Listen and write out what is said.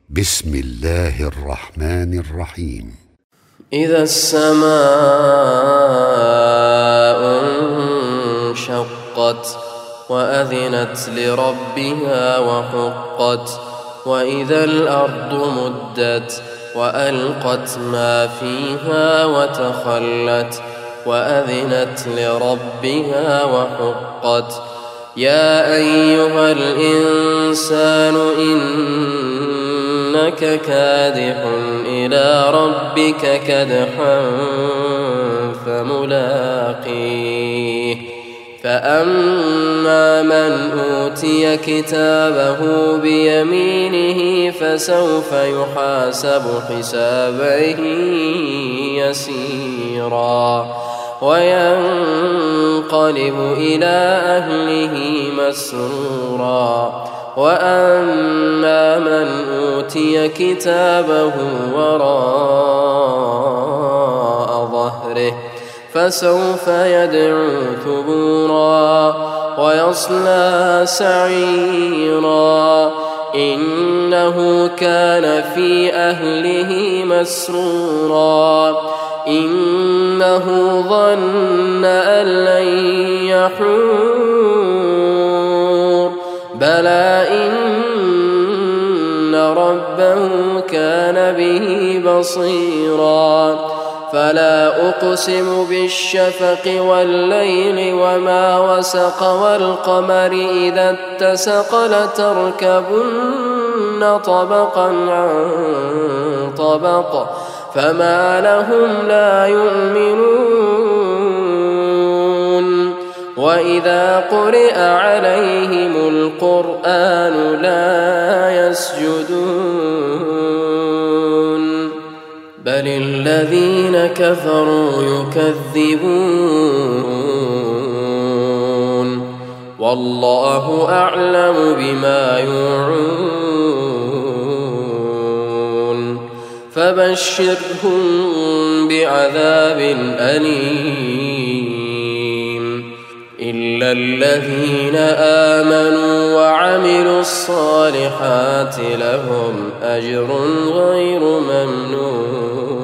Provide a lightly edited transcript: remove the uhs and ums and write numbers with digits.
بسم الله الرحمن الرحيم. إذا السماء انشقت وأذنت لربها وحقت وإذا الأرض مدت وألقت ما فيها وتخلت وأذنت لربها وحقت يا أيها الإنسان إنك كادح إلى ربك كدحا فملاقيه فأما من أوتي كتابه بيمينه فسوف يحاسب حسابا يسيرا وينقلب إلى أهله مسرورا وأما من أوتي كتابه وراء ظهره فسوف يدعو ثبورا ويصلى سعيرا إنه كان في أهله مسرورا إنه ظن أن لن يحور بلى إن ربه كان به بصيرا فلا أقسم بالشفق والليل وما وسق والقمر إذا اتسق لتركبن طبقا عن طبق فما لهم لا يؤمنون وإذا قرئ عليهم القرآن لا يسجدون بل الذين كفروا يكذبون والله أعلم بما يوعون فبشرهم بعذاب أليم إلا الذين آمنوا وعملوا الصالحات لهم أجر غير ممنون.